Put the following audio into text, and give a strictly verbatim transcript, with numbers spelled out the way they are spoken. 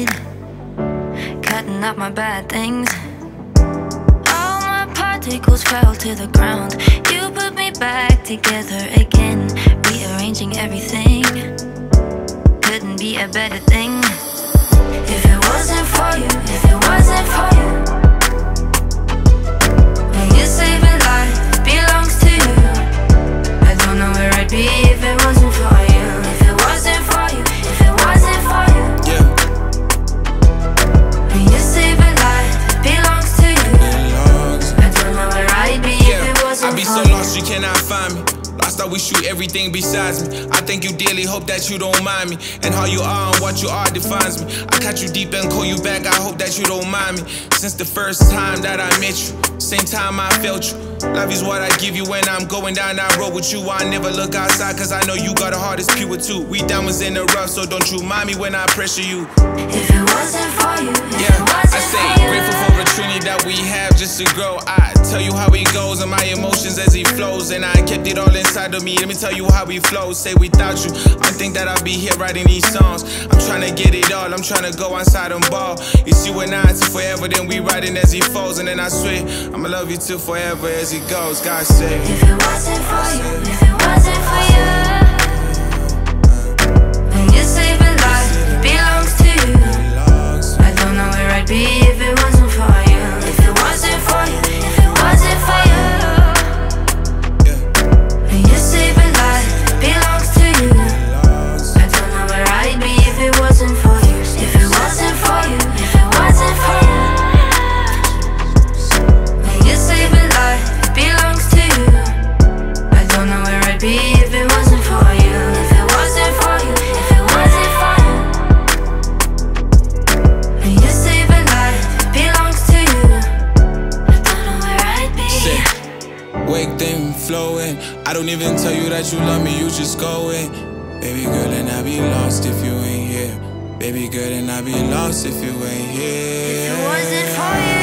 need, cutting up my bad things. All my particles fell to the ground. You put me back together again, rearranging everything. Couldn't be a better thing. If it wasn't for you, if it wasn't for you, when you save a life, it belongs to you. I don't know where I'd be if it wasn't for you. If it wasn't for you, if it wasn't for you, yeah. When you save a life, it belongs to you. Belongs. I don't know where I'd be Yeah. if it wasn't I'd be for so you. lost you cannot find me. Lost, I wish you everything besides me. I think you dearly hope that you don't mind me. And how you are and what you are defines me. I catch you deep and call you back, I hope that you don't mind me. Since the first time that I met you, same time I felt you. Love is what I give you when I'm going down that road with you. I never look outside cause I know you got a heart that's pure too. We diamonds in the rough, so don't you mind me when I pressure you. If it wasn't for you, if Yeah, it wasn't I say for you, grateful for the trinity that we have just to grow. I tell you how he goes and my emotions as he flows, and I kept it all inside of me. Let me tell you how he flows. Say without you, I think that I'll be here writing these songs. I'm trying to get it all, I'm trying to go outside and ball. It's you and I till forever, then we riding as he falls, and then I swear I'ma love you till forever as he goes. God say, if it wasn't for you, if it wasn't for you, when you save a life, it belongs to you. I don't know where I'd be if it wasn't for you. If it wasn't for you, if it wasn't for you, when you save a life, it belongs to you. I don't know where I'd be if it wasn't for you. If it wasn't for you, if it wasn't for you, when you save a life, it belongs to you. I don't know where I'd be if it wasn't for you. If it wasn't for you, if it wasn't for you, when you save a life, it belongs to you. I don't know where I'd be. say, wake them flowing. I don't even tell you that you love me, you just go in. Baby girl, and I be lost if you ain't here. Baby girl, and I be lost if you ain't here. If it wasn't for you.